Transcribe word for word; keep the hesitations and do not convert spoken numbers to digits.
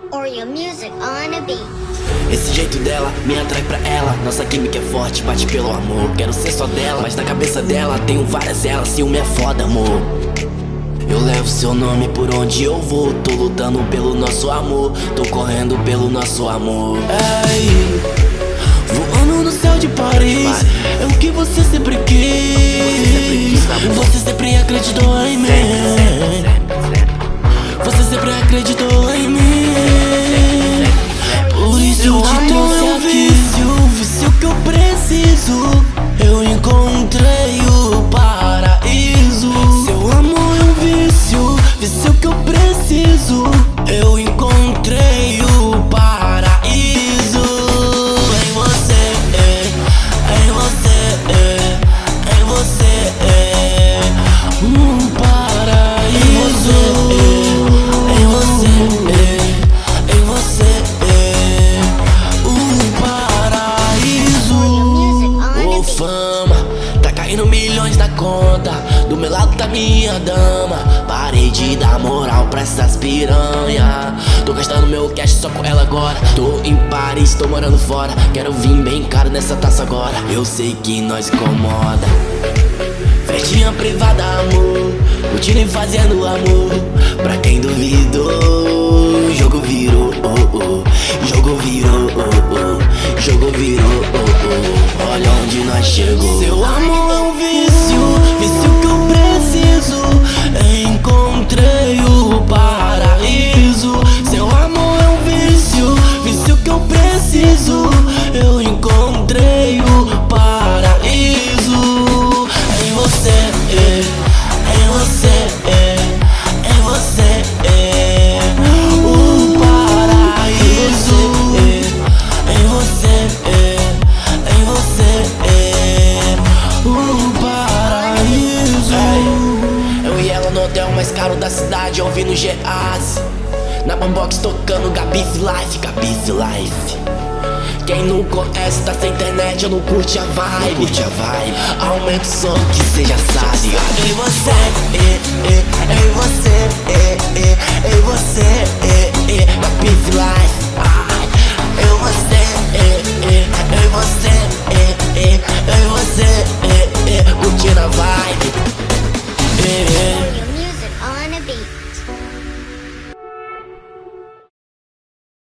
or your music on a beat. Esse jeito dela me atrai pra ela. Nossa química é forte, bate pelo amor. Quero ser só dela, mas na cabeça dela tenho várias elas. Ciúme é foda, amor. Eu levo seu nome por onde eu vou. Tô lutando pelo nosso amor, tô correndo pelo nosso amor. Ei, voando no céu de Paris, é o que você sempre quis. Você sempre acreditou em mim. Você sempre acreditou em mim. Por isso eu te trouxe aqui. O vício que eu preciso, eu encontrei o paraíso. Seu amor é um vício, vício que eu preciso, eu encontrei o paraíso. Em você, em você, em você, um paraíso. Em você, em você, um paraíso. Ô fama, tá caindo milhões na conta. Do meu lado tá minha dama. Parei de dar moral pra essas piranha. Tô gastando meu cash só com ela agora. Tô em Paris, tô morando fora. Quero vir bem caro nessa taça agora. Eu sei que nós incomoda. Festinha privada, amor. Curtindo e fazendo amor. Pra quem duvidou, jogo virou, oh, oh. Jogo virou, oh, oh. Jogo virou, oh, oh. Olha onde nós chegou. Seu amor é um vício, vício que eu preciso. Encontrei o paraíso. Seu amor é um vício, vício que eu preciso. Eu encontrei o paraíso. Em você, em você, em você, o paraíso. Em você, em você, o paraíso. Eu e ela no hotel mais caro da cidade, ouvindo Geazi. Na Bambox tocando Gabif Life, Gabif Life. Quem não conhece tá sem internet, eu não curte a vibe, curte a vibe. Aumenta o som que cê já sabe. Em você, em você, em você, Gabif Life.